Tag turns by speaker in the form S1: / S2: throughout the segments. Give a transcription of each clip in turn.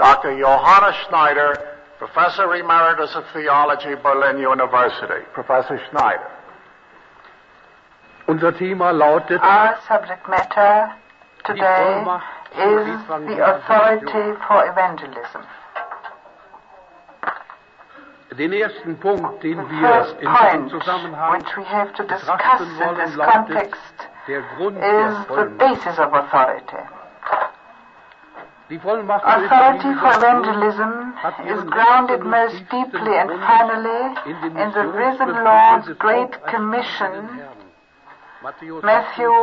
S1: Dr. Johannes Schneider, Professor Emeritus of Theology, Berlin University. Professor Schneider.
S2: Unser Thema lautet:
S3: Our subject matter today is the authority for evangelism.
S2: Den ersten Punkt, den
S3: The
S2: wir
S3: first
S2: in diesem
S3: point
S2: Zusammenhang
S3: which we have to discuss
S2: betrachten
S3: in
S2: wollen,
S3: this
S2: lautet
S3: context
S2: der Grund der
S3: is the
S2: Vollmacht.
S3: basis of authority.
S2: Die Vollmacht
S3: Authority for
S2: für
S3: evangelism
S2: hat
S3: is
S2: ihren
S3: grounded
S2: letzten und
S3: most
S2: tiefsten
S3: deeply and
S2: Grund
S3: finally
S2: in den
S3: in the risen
S2: Missionsbefehl
S3: Lord's
S2: des
S3: Great
S2: auferstandenen
S3: Commission,
S2: Herrn. Matthäus
S3: Matthew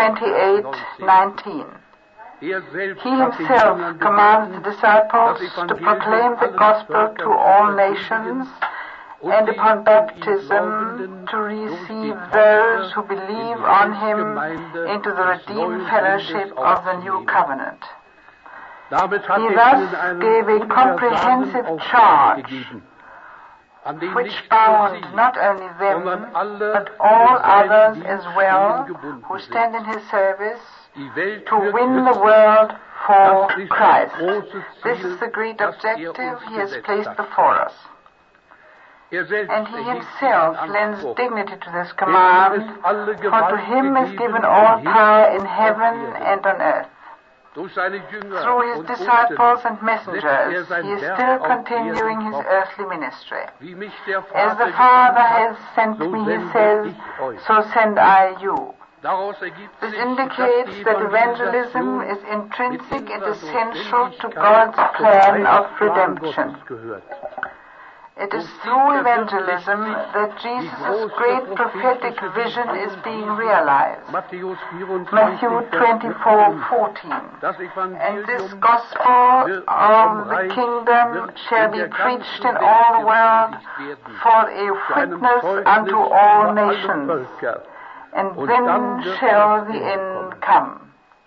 S3: 28:19.
S2: Er selbst
S3: He
S2: hat den
S3: himself
S2: Jüngern
S3: commands the
S2: geboten,
S3: disciples
S2: das
S3: to
S2: Evangelium
S3: proclaim the
S2: allen
S3: gospel
S2: Völkern
S3: to all
S2: zu
S3: nations
S2: und
S3: and
S2: die
S3: upon
S2: an ihn
S3: baptism
S2: Glaubenden
S3: to
S2: durch die
S3: receive
S2: Taufe
S3: those who
S2: in
S3: believe
S2: die
S3: on him
S2: Gemeinde
S3: into the
S2: des
S3: redeemed
S2: neuen
S3: fellowship
S2: Bundes
S3: of the new
S2: aufzunehmen.
S3: covenant.
S2: Damit hat
S3: He
S2: er
S3: thus
S2: ihnen einen
S3: gave a
S2: universalen
S3: comprehensive
S2: Auftrag
S3: charge
S2: gegeben, an den
S3: which
S2: nicht nur
S3: bound
S2: sie,
S3: not only them,
S2: sondern alle,
S3: but all
S2: die seinen
S3: others
S2: Dienst
S3: as well
S2: ihnen gebunden
S3: who
S2: sind.
S3: stand in his service
S2: Die Welt
S3: to
S2: wird
S3: win the
S2: nützen.
S3: world for
S2: Das ist
S3: Christ.
S2: das große
S3: This
S2: Ziel,
S3: is the great
S2: das er
S3: objective
S2: uns
S3: he has
S2: gesetzt
S3: placed
S2: hat.
S3: before us.
S2: Er selbst
S3: And he
S2: erhebt
S3: himself
S2: sich in
S3: lends
S2: Anspruch.
S3: dignity to this
S2: Dem
S3: command,
S2: ist alle
S3: for to
S2: Gewalt
S3: him is
S2: gegeben
S3: given all
S2: im
S3: power
S2: Himmel
S3: in
S2: und auf
S3: heaven
S2: Erden.
S3: and on earth.
S2: Durch seine Jünger
S3: Through his
S2: und
S3: disciples
S2: Boten
S3: and
S2: setzt er
S3: messengers,
S2: sein
S3: he is
S2: Werk
S3: still
S2: auf
S3: continuing
S2: Erden
S3: his
S2: fort.
S3: earthly ministry.
S2: Wie mich der
S3: As the
S2: Vater
S3: Father
S2: gesandt
S3: has
S2: hat,
S3: sent
S2: so
S3: me, he
S2: sende
S3: says,
S2: ich euch.
S3: so send I you.
S2: Daraus ergibt
S3: This
S2: sich,
S3: indicates
S2: dass die
S3: that evangelism
S2: Evangelisation
S3: is intrinsic
S2: mit
S3: and
S2: innerer
S3: essential to
S2: Notwendigkeit
S3: God's
S2: zum
S3: plan of
S2: Heilsplan
S3: redemption.
S2: Gottes gehört.
S3: It is through evangelism that Jesus' great prophetic vision is being realized.
S2: Matthäus
S3: Matthew 24:14.
S2: Das
S3: And
S2: Evangelium
S3: this gospel of the kingdom shall be preached in all the world for a witness unto all nations, and then shall the end come.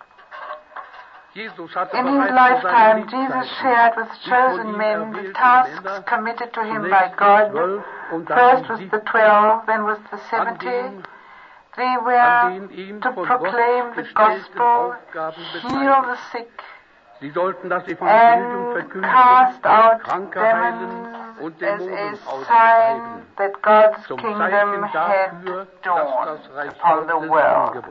S3: In his lifetime, Jesus shared with chosen men the tasks committed to him by God. First with the 12, then with the 70. They were to proclaim the gospel, heal the sick, and cast out demons as a sign that God's kingdom had dawned upon the world.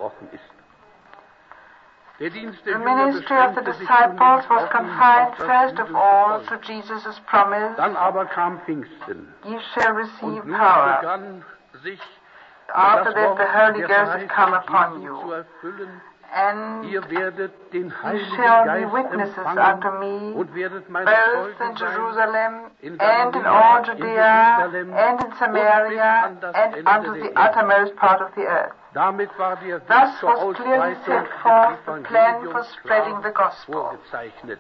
S3: The ministry of the disciples was confined first of all to Jesus' promise,
S2: Dann aber kam Pfingsten.
S3: "Ye shall receive
S2: Und nun
S3: power."
S2: begann sich
S3: After
S2: das
S3: that the
S2: Wort
S3: Holy
S2: der
S3: Ghost has come
S2: Verheißung
S3: upon
S2: Jesu
S3: you,
S2: zu erfüllen.
S3: and
S2: Ihr werdet den
S3: ye
S2: Heiligen
S3: shall be
S2: Geist
S3: witnesses
S2: empfangen
S3: unto me,
S2: und werdet meine
S3: both in
S2: Zeugen sein
S3: Jerusalem
S2: in
S3: and in
S2: Galiläa,
S3: all
S2: in
S3: Judea
S2: Jerusalem
S3: and in Samaria
S2: und bis an das
S3: and
S2: Ende
S3: unto
S2: der
S3: the
S2: Erde.
S3: uttermost part of the earth.
S2: Damit war der Weg
S3: Thus
S2: zur
S3: was clearly
S2: Ausbreitung
S3: set
S2: des
S3: forth the plan for
S2: Evangeliums
S3: spreading the
S2: klar
S3: gospel.
S2: vorgezeichnet.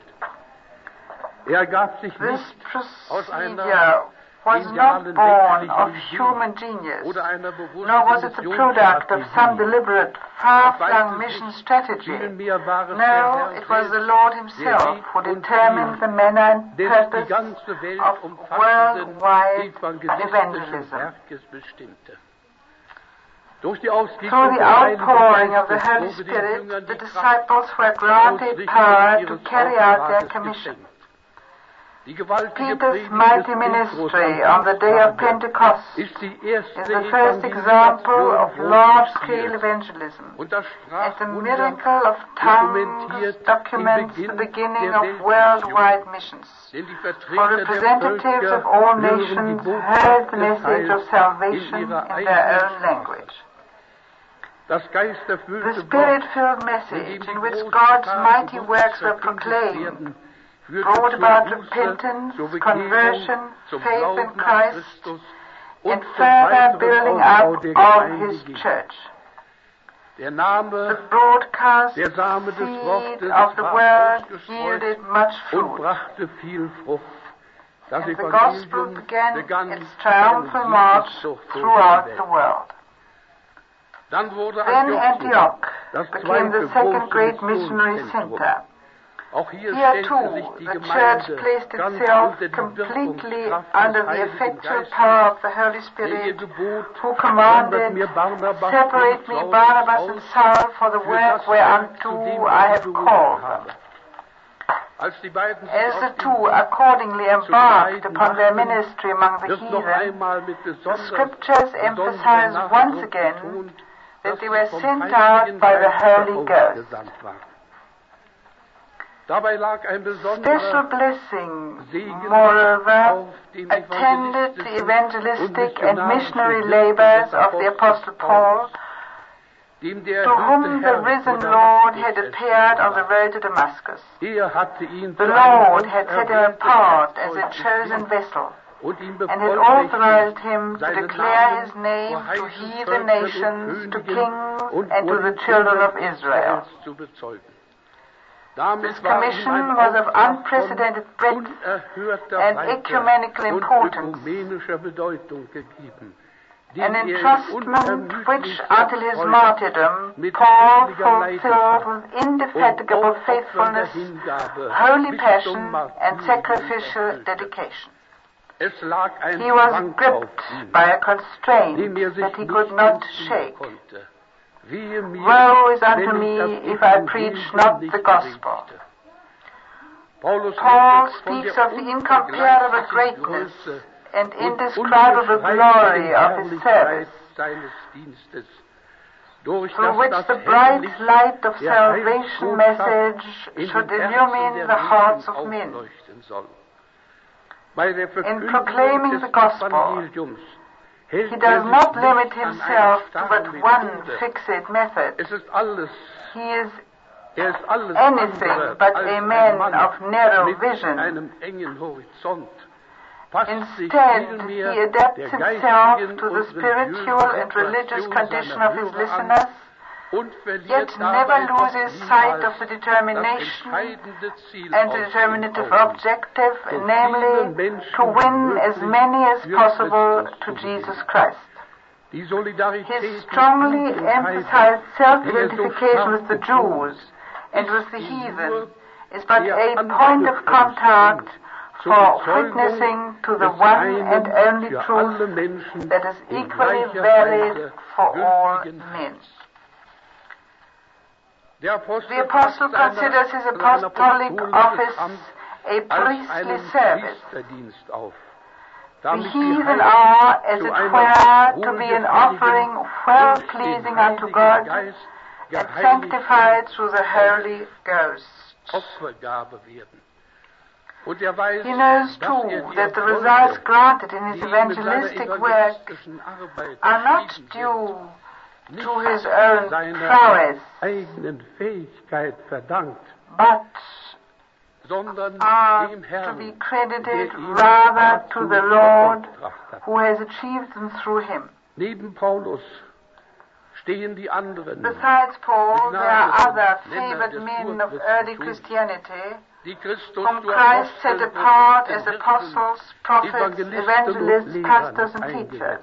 S2: Er gab sich
S3: This
S2: nicht aus einer
S3: procedure was not
S2: genialen
S3: born of
S2: Idee
S3: human genius,
S2: oder einer bewussten
S3: nor was it the product of some
S2: Missionsstrategie.
S3: deliberate, far-flung mission strategy.
S2: Vielmehr war es der
S3: No,
S2: Herr
S3: it was the
S2: selbst,
S3: Lord himself who determined the manner and
S2: der die
S3: purpose
S2: ganze Welt
S3: of
S2: umfassenden
S3: worldwide
S2: evangelistischen
S3: evangelism.
S2: Werkes bestimmte. Durch die Ausgießung
S3: Through the
S2: des Heiligen
S3: outpouring of the
S2: Geistes
S3: Holy
S2: wurde den
S3: Spirit,
S2: Jüngern
S3: the
S2: die Kraft
S3: disciples were
S2: zur
S3: granted
S2: Ausrichtung
S3: power to
S2: ihres
S3: carry out their
S2: Auftrages
S3: commission.
S2: geschenkt. Die gewaltige
S3: Peter's
S2: Predigt
S3: mighty
S2: des
S3: ministry
S2: Petrus
S3: on the day of
S2: am
S3: Pentecost
S2: ist die
S3: is
S2: erste
S3: the first example of large-scale evangelism.
S2: und das
S3: And the
S2: Sprachwunder
S3: miracle of tongues
S2: dokumentiert
S3: documents
S2: den
S3: the
S2: Beginn
S3: beginning
S2: der
S3: of
S2: Weltmission.
S3: worldwide missions.
S2: Denn die
S3: For
S2: Vertreter der
S3: representatives
S2: Völker
S3: of all
S2: hören die
S3: nations
S2: Botschaft
S3: heard the
S2: des
S3: message of
S2: Heils
S3: salvation
S2: in ihrer
S3: in their
S2: eigenen
S3: own
S2: Sprache.
S3: language.
S2: Das
S3: The
S2: geisterfüllte Wort,
S3: spirit-filled
S2: in
S3: message
S2: dem die
S3: in which
S2: großen
S3: God's
S2: Taten
S3: mighty
S2: Gottes
S3: works were
S2: verkündet
S3: proclaimed
S2: werden, führte
S3: brought
S2: zur
S3: about
S2: Buße,
S3: repentance,
S2: zur Bekehrung,
S3: conversion,
S2: zum
S3: faith in
S2: Glauben an
S3: Christ,
S2: Christus
S3: and
S2: und zum
S3: further
S2: weiteren
S3: building
S2: Aufbau
S3: up
S2: der
S3: of
S2: Gemeinde
S3: His
S2: ging.
S3: church.
S2: Der
S3: The
S2: Name,
S3: broadcast
S2: der Same des
S3: seed
S2: Wortes
S3: of the
S2: war
S3: word
S2: ausgestreut
S3: yielded much
S2: und
S3: fruit.
S2: brachte viel Frucht. Das
S3: And the gospel
S2: Evangelium
S3: began its triumphal
S2: seine
S3: march
S2: Siegeszug durch
S3: throughout
S2: die
S3: the
S2: Welt.
S3: world.
S2: Dann wurde
S3: Then Antioch
S2: das
S3: became the
S2: zweite
S3: second
S2: große
S3: great missionary
S2: Missionszentrum.
S3: center.
S2: Auch hier
S3: Here
S2: stellte sich
S3: too,
S2: die
S3: the church
S2: Gemeinde
S3: placed
S2: ganz
S3: itself
S2: unter die
S3: completely
S2: Wirkungskraft
S3: under
S2: des
S3: the
S2: Heiligen
S3: effectual
S2: Geistes,
S3: power of the Holy
S2: der ihr
S3: Spirit,
S2: gebot,
S3: who
S2: sondert
S3: commanded,
S2: mir Barnabas
S3: "Separate
S2: und
S3: me,
S2: Saulus
S3: Barnabas and
S2: aus
S3: Saul, for the
S2: für
S3: work
S2: das Werk,
S3: whereunto
S2: zu dem
S3: I have
S2: ich berufen
S3: called
S2: habe."
S3: them." As the two accordingly embarked upon their ministry among the heathen, the scriptures emphasize once again that they were sent out by the Holy Ghost. Special blessing, moreover, attended the evangelistic and missionary labors of the Apostle Paul, to whom the risen Lord had appeared on the road to Damascus. The Lord had set him apart as a chosen vessel, and had authorized him to declare his name to heathen nations, to kings, and to the children of Israel. This commission was of unprecedented breadth and ecumenical importance, an entrustment which, until his martyrdom, Paul fulfilled with indefatigable faithfulness, holy passion, and sacrificial dedication. He was gripped by a constraint that he could not shake. Woe is unto me if I preach not the gospel. Paul speaks of the incomparable greatness and indescribable glory of his service, through which the bright light of salvation message should illumine the hearts of men. In proclaiming the gospel, he does not limit himself to but one fixed method. He is anything but a man of narrow vision. Instead, he adapts himself to the spiritual and religious condition of his listeners, yet never loses sight of the determination and the determinative objective, namely, to win as many as possible to Jesus Christ. His strongly emphasized self-identification with the Jews and with the heathen is but a point of contact for witnessing to the one and only truth that is equally valid for all men. The Apostle considers his apostolic office a priestly service. The heathen are, as it were, to be an offering well-pleasing unto God and sanctified through the Holy Ghost. He knows, too, that the results granted in his evangelistic work are not due to his own prowess, but are to be credited rather to the Lord who has achieved them through him. Besides Paul, there are other favored men of early Christianity whom Christ set apart as apostles, prophets, evangelists, pastors, and teachers.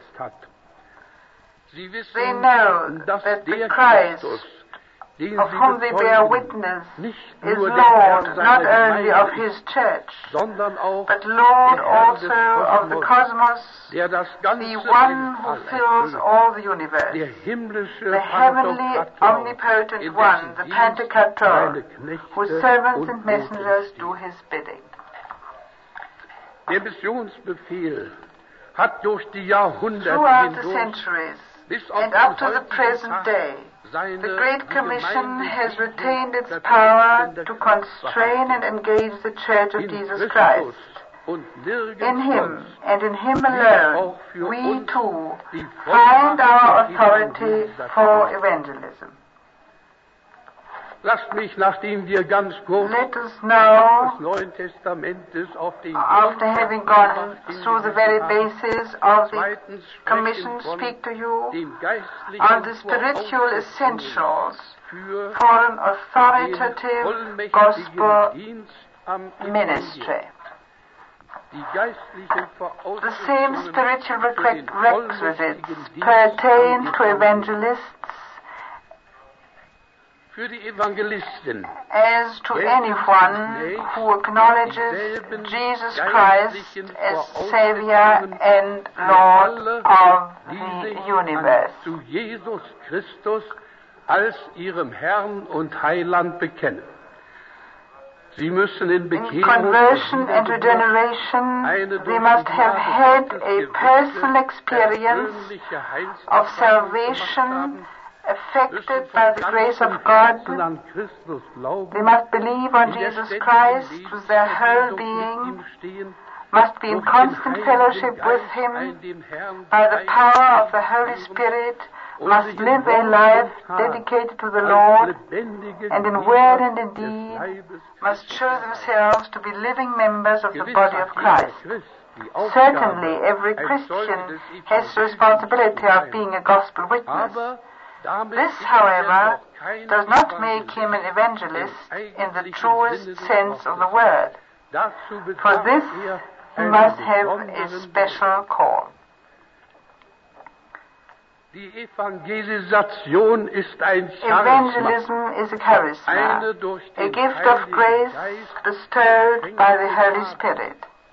S3: They know that the Christ, of whom they bear witness, is Lord not only of his church, but Lord also of the cosmos, the one who fills all the universe, the heavenly, omnipotent one, the Pantocrator, whose servants and messengers do his bidding. Throughout the centuries, and up to the present day, the Great Commission has retained its power to constrain and engage the Church of Jesus Christ. In Him, and in Him alone, we too find our authority for evangelism.
S2: Lasst mich, nachdem wir ganz kurz
S3: Let us now,
S2: des Neuen Testamentes auf den
S3: after having gone through the very basis of the Commission, speak to you on the spiritual essentials for an authoritative gospel ministry. The same spiritual requisites pertain to evangelists as to anyone who acknowledges Jesus Christ as Savior and Lord of the universe.
S2: Zu Jesus Christus als ihrem Herrn und Heiland bekennen. Sie müssen in
S3: conversion and regeneration, they must have had a personal experience of salvation affected by the grace of God. They must believe on Jesus Christ with their whole being, must be in constant fellowship with Him by the power of the Holy Spirit, must live a life dedicated to the Lord, and in word and in deed must show themselves to be living members of the body of Christ. Certainly, every Christian has the responsibility of being a gospel witness. This, however, does not make him an evangelist in the truest sense of the word. For this, he must have a special call.
S2: Evangelism is
S3: a charisma, a gift of grace bestowed by the Holy Spirit.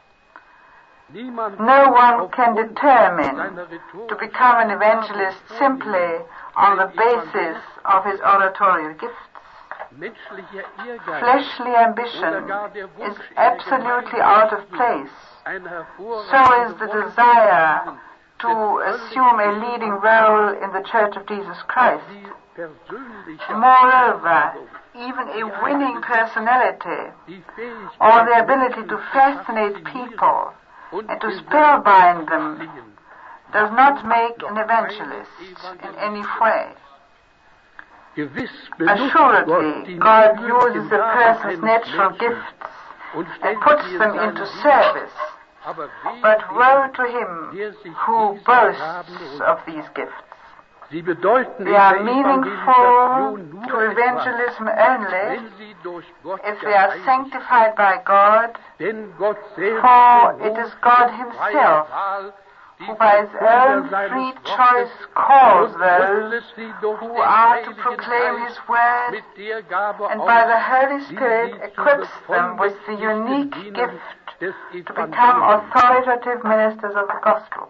S3: No one can determine to become an evangelist simply on the basis of his oratorial gifts. Fleshly ambition is absolutely out of place. So is the desire to assume a leading role in the Church of Jesus Christ. Moreover, even a winning personality or the ability to fascinate people and to spellbind them does not make an evangelist in any way. Assuredly, God uses a person's natural gifts and puts them into service. But woe to him who boasts of these gifts. They are meaningful to evangelism only if they are sanctified by God, for it is God Himself who by His own free choice calls those who are to proclaim His word, and by the Holy Spirit equips them with the unique gift to become authoritative ministers of the gospel.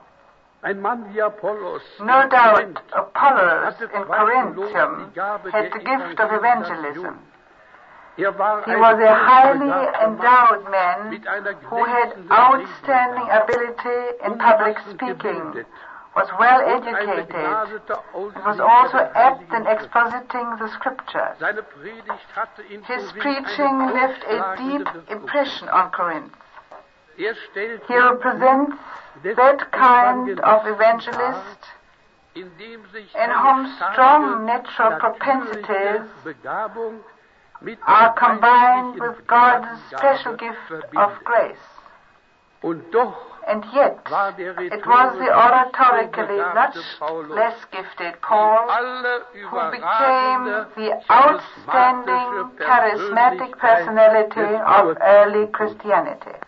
S3: No doubt Apollos in Corinthium had the gift of evangelism. He was a highly endowed man who had outstanding ability in public speaking, was well educated, and was also apt in expositing the scriptures. His preaching left a deep impression on Corinth. He represents that kind of evangelist in whom strong natural propensities are combined with God's special gift of grace. And yet, it was the oratorically much less gifted Paul who became the outstanding charismatic personality of early Christianity.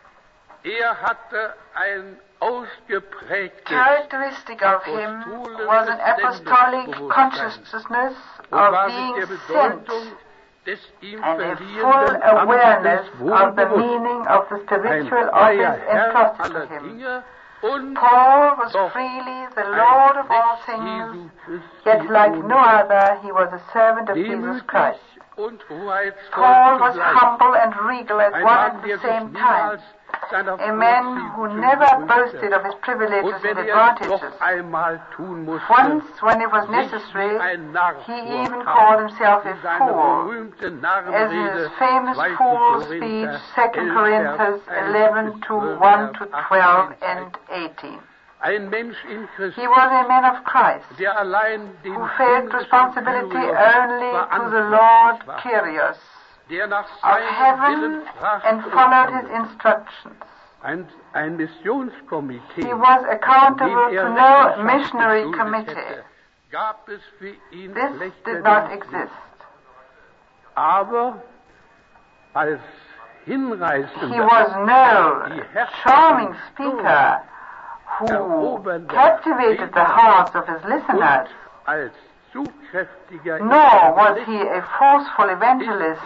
S3: Characteristic of him was an apostolic consciousness of being sent and a full awareness of the meaning of the spiritual office entrusted to him. Paul was freely the Lord of all things, yet like no other he was a servant of Jesus Christ. Paul was humble and regal at one and the same time, a man who never boasted of his privileges and advantages. Once, when it was necessary, he even called himself a fool, as in his famous fool speech, 2 Corinthians 11 to 1 to 12 and 18. He was a man of Christ, who felt responsibility only to the Lord Kyrios of heaven and followed his instructions. He was accountable to no missionary committee. This did not exist. He was no charming speaker who captivated the hearts of his listeners, nor was he a forceful evangelist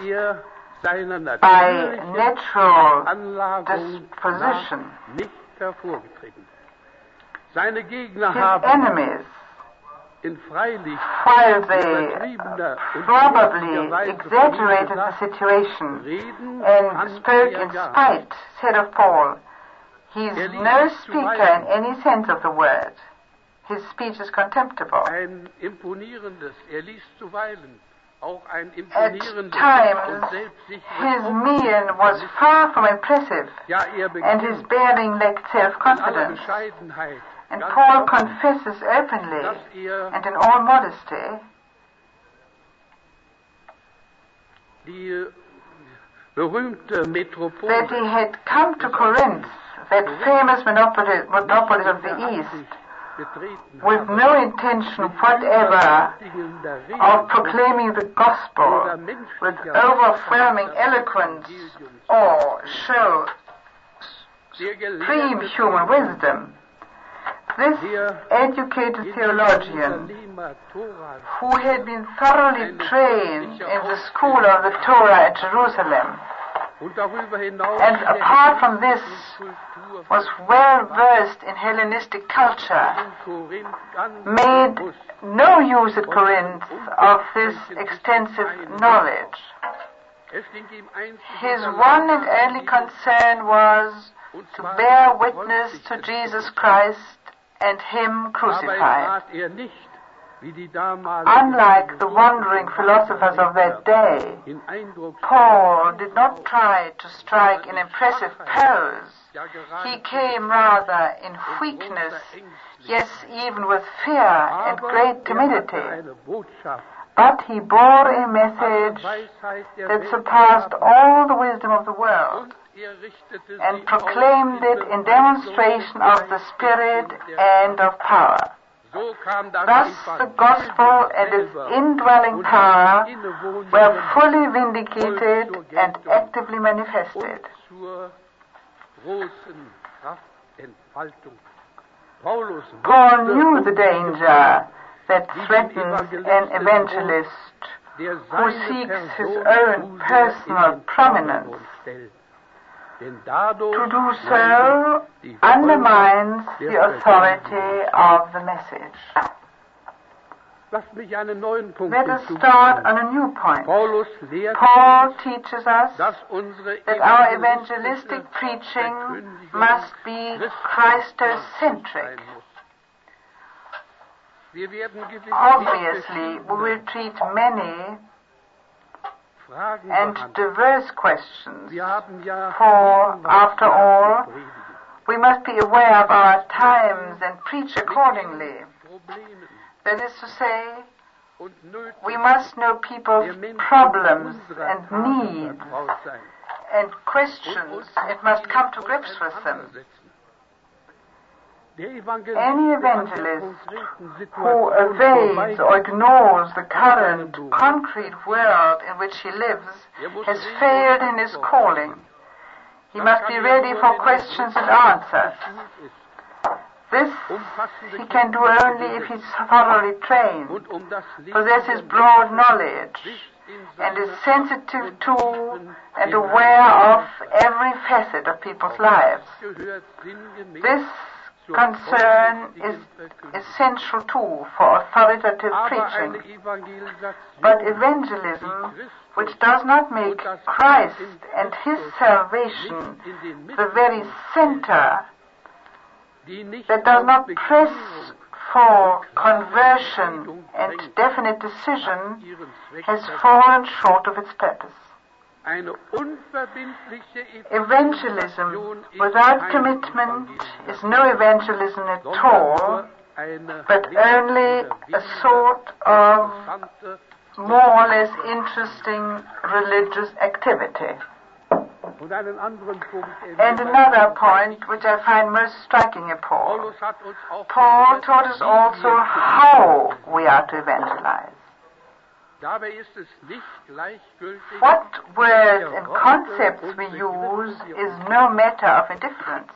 S3: by natural disposition. His enemies while they probably exaggerated the situation and spoke in spite, said of Paul, he is no speaker in any sense of the word. His speech is contemptible. At times, his mien was far from impressive, and his bearing lacked self-confidence. And Paul confesses openly and in all modesty that he had come to Corinth, that famous metropolis of the East, with no intention whatever of proclaiming the gospel with overwhelming eloquence or show supreme human wisdom. This educated theologian, who had been thoroughly trained in the school of the Torah at Jerusalem, and apart from this was well versed in Hellenistic culture, made no use at Corinth of this extensive knowledge. His one and only concern was to bear witness to Jesus Christ and Him crucified. Unlike the wandering philosophers of that day, Paul did not try to strike an impressive pose. He came rather in weakness, yes, even with fear and great timidity. But he bore a message that surpassed all the wisdom of the world, and proclaimed it in demonstration of the Spirit and of power. Thus the gospel and its indwelling power were fully vindicated and actively manifested. Paul knew the danger that threatens an evangelist who seeks his own personal prominence. To do so undermines the authority of the message. Let us start on a new point. Paul teaches us that our evangelistic preaching must be Christocentric. Obviously, we will treat many and diverse questions, for, after all, we must be aware of our times and preach accordingly. That is to say, we must know people's problems and needs and questions and must come to grips with them. Any evangelist who evades or ignores the current concrete world in which he lives has failed in his calling. He must be ready for questions and answers. This he can do only if he's thoroughly trained, possesses broad knowledge, and is sensitive to and aware of every facet of people's lives. This concern is essential too for authoritative preaching. But evangelism, which does not make Christ and His salvation the very center, that does not press for conversion and definite decision, has fallen short of its purpose. Evangelism without commitment is no evangelism at all, but only a sort of more or less interesting religious activity. And another point which I find most striking in Paul. Paul taught us also how we are to evangelize. What words and concepts we use is no matter of indifference.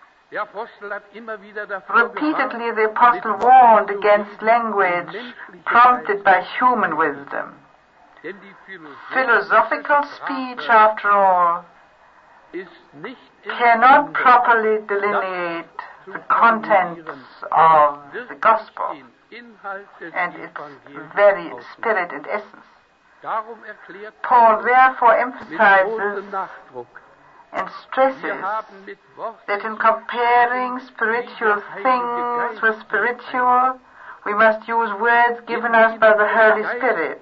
S3: Repeatedly the Apostle warned against language prompted by human wisdom. Philosophical speech, after all, cannot properly delineate the contents of the gospel and its very spirit and essence. Paul therefore emphasizes and stresses that in comparing spiritual things with spiritual, we must use words given us by the Holy Spirit.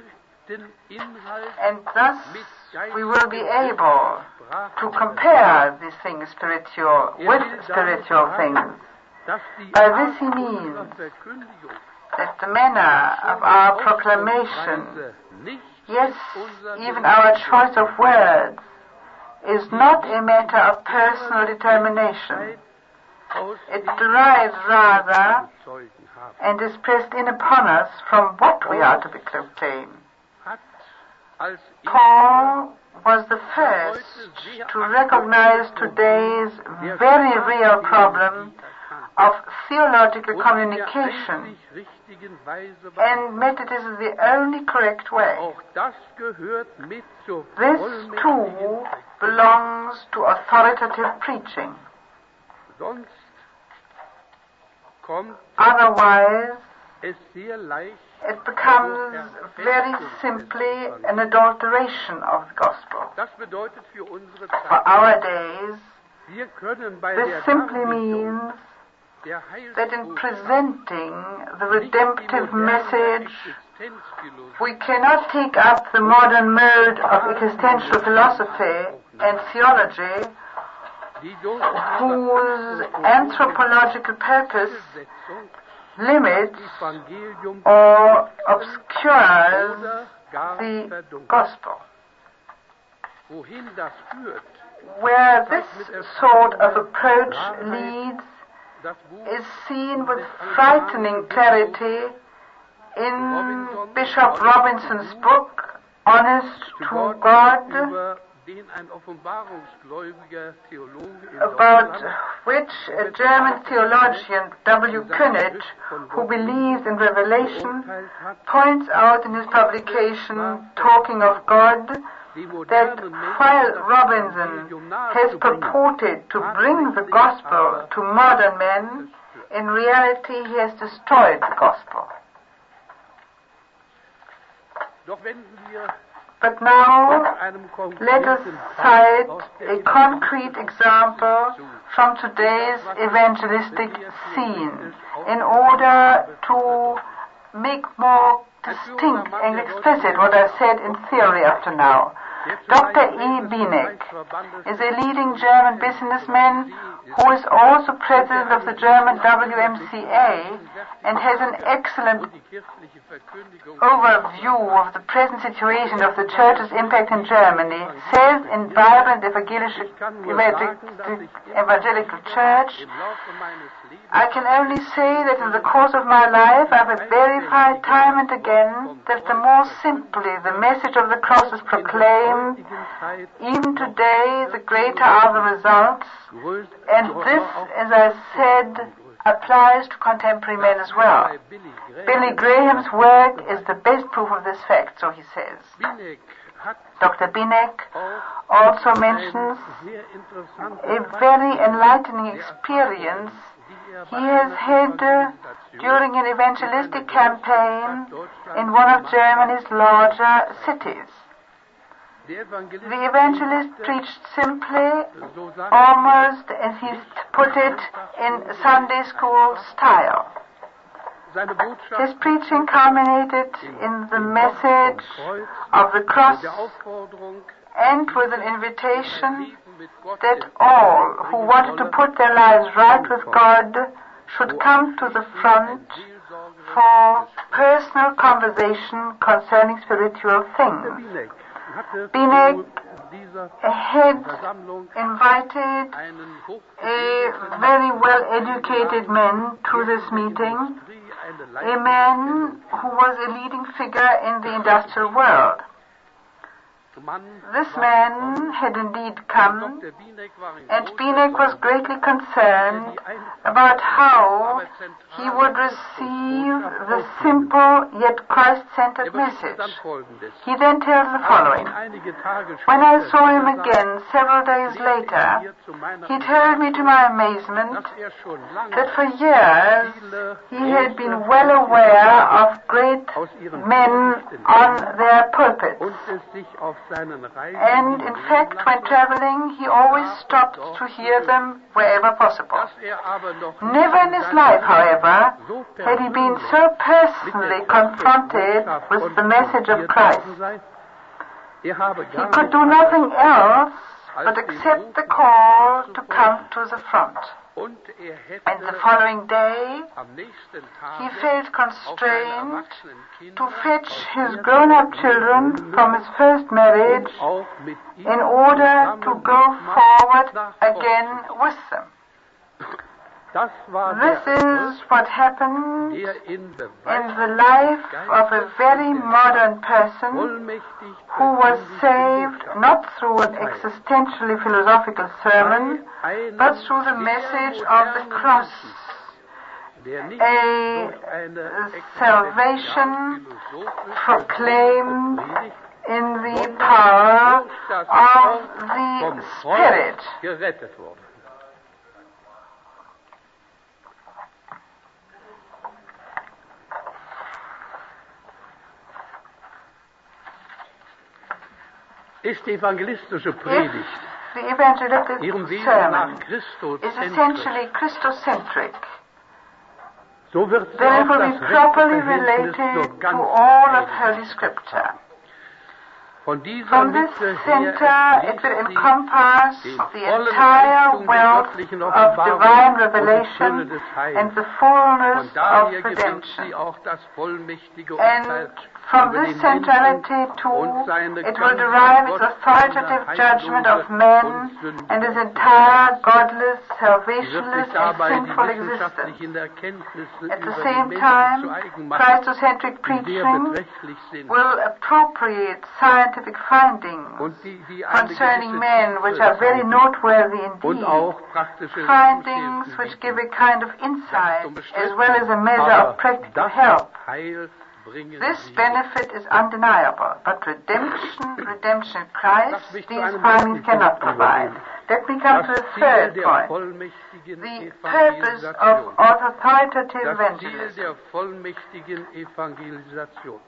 S3: And thus we will be able to compare these things spiritual with spiritual things. By this he means that the manner of our proclamation, yes, even our choice of words, is not a matter of personal determination. It derives rather and is pressed in upon us from what we are to proclaim. Paul was the first to recognize today's very real problem of theological communication and met it as the only correct way. This too belongs to authoritative preaching. Otherwise, it becomes very simply an adulteration of the gospel. For our days, this simply means that in presenting the redemptive message, we cannot take up the modern mode of existential philosophy and theology, whose anthropological purpose limits or obscures the gospel. Where this sort of approach leads is seen with frightening clarity in Bishop Robinson's book, Honest to God, about which a German theologian, W. Künnert, who believes in revelation, points out in his publication, Talking of God, that while Robinson has purported to bring the gospel to modern men, in reality he has destroyed the gospel. But now, let us cite a concrete example from today's evangelistic scene in order to make more distinct and explicit what I've said in theory up to now. Dr. E. Bienek is a leading German businessman who is also president of the German WMCA and has an excellent overview of the present situation of the Church's impact in Germany, says in Vibrant Evangelical Church, I can only say that in the course of my life I have verified time and again that the more simply the message of the cross is proclaimed, even today the greater are the results, and this, as I said, applies to contemporary men as well. Billy Graham's work is the best proof of this fact, so he says. Dr. Bienek also mentions a very enlightening experience he has had during an evangelistic campaign in one of Germany's larger cities. The evangelist preached simply, almost as he put it, in Sunday school style. His preaching culminated in the message of the cross and with an invitation that all who wanted to put their lives right with God should come to the front for personal conversation concerning spiritual things. Bienek had invited a very well-educated man to this meeting, a man who was a leading figure in the industrial world. This man had indeed come, and Bienek was greatly concerned about how he would receive the simple yet Christ-centered message. He then tells the following. When I saw him again several days later, he told me to my amazement that for years he had been well aware of great men on their pulpits. And in fact, when traveling, he always stopped to hear them wherever possible. Never in his life, however, had he been so personally confronted with the message of Christ. He could do nothing else but accept the call to come to the front. And the following day, he felt constrained to fetch his grown-up children from his first marriage in order to go forward again with them. This is what happened in the life of a very modern person who was saved not through an existentially philosophical sermon, but through the message of the cross, a salvation proclaimed in the power of the Spirit.
S2: Ist die evangelistische Predigt
S3: the evangelical
S2: ihrem Wesen
S3: sermon
S2: nach
S3: is
S2: Christozentrisch,
S3: essentially Christocentric,
S2: so wird sie
S3: then it
S2: auch
S3: will
S2: das
S3: be properly
S2: rechte Verhältnis
S3: related
S2: zur
S3: to
S2: ganzen
S3: all of
S2: Heiligen
S3: Holy Scripture.
S2: Von dieser
S3: From this
S2: Mitte
S3: center,
S2: her
S3: it will
S2: erschließt sie
S3: encompass
S2: den
S3: the
S2: vollen
S3: entire
S2: Reichtum der
S3: wealth
S2: göttlichen
S3: of
S2: Offenbarung
S3: divine
S2: und der Fülle
S3: revelation
S2: des Heils.
S3: and the fullness
S2: Von
S3: of
S2: daher gewinnt
S3: redemption.
S2: sie auch das vollmächtige Urteil
S3: And from
S2: über
S3: this
S2: den
S3: centrality
S2: Menschen
S3: too,
S2: und seine
S3: it will
S2: ganze
S3: derive its
S2: gottlose,
S3: authoritative judgment of
S2: heillose
S3: men
S2: und sündige
S3: and his entire godless,
S2: Sie wird
S3: salvationless,
S2: sich dabei
S3: and
S2: die
S3: sinful existence.
S2: wissenschaftlichen Erkenntnisse
S3: At the
S2: über den
S3: same
S2: Menschen
S3: time,
S2: zu eigen machen,
S3: Christocentric
S2: die sehr
S3: preaching
S2: beträchtlich sind
S3: will appropriate scientific findings
S2: und die eine
S3: concerning
S2: gewisse
S3: men which are very
S2: zeigen
S3: noteworthy
S2: und
S3: indeed,
S2: auch praktische
S3: findings
S2: Hilfen
S3: which
S2: bieten.
S3: give a kind of insight
S2: Das ist
S3: as well as a measure
S2: aber
S3: of practical
S2: das
S3: help.
S2: Heil bringen
S3: This
S2: sie
S3: benefit is undeniable, but redemption in Christ,
S2: Lass mich zu
S3: these
S2: einem
S3: findings
S2: dritten
S3: cannot
S2: Punkt
S3: provide.
S2: übergehen.
S3: Let me come to
S2: Das
S3: the
S2: Ziel
S3: third
S2: der
S3: point.
S2: vollmächtigen
S3: The purpose of
S2: Evangelisation.
S3: authoritative
S2: Das Ziel
S3: evangelism.
S2: der vollmächtigen Evangelisation.